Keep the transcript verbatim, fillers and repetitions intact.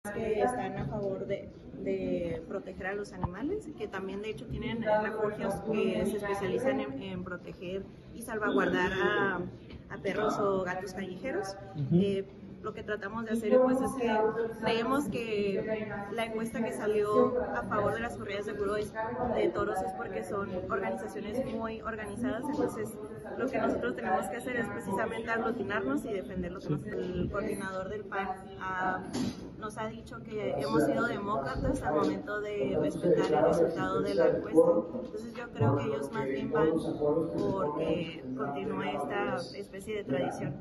que están a favor de, de proteger a los animales, que también de hecho tienen refugios que se especializan en, en proteger y salvaguardar a, a perros o gatos callejeros. Uh-huh. eh, lo que tratamos de hacer pues, es que creemos que la encuesta que salió a favor de las corridas de toros, de toros es porque son organizaciones muy organizadas, entonces lo que nosotros tenemos que hacer es precisamente aglutinarnos y defender lo que nos, el coordinador del P A N ha, nos ha dicho que hemos sido demócratas al momento de respetar el resultado de la encuesta. Entonces yo creo que ellos más bien van porque continúe esta especie de tradición.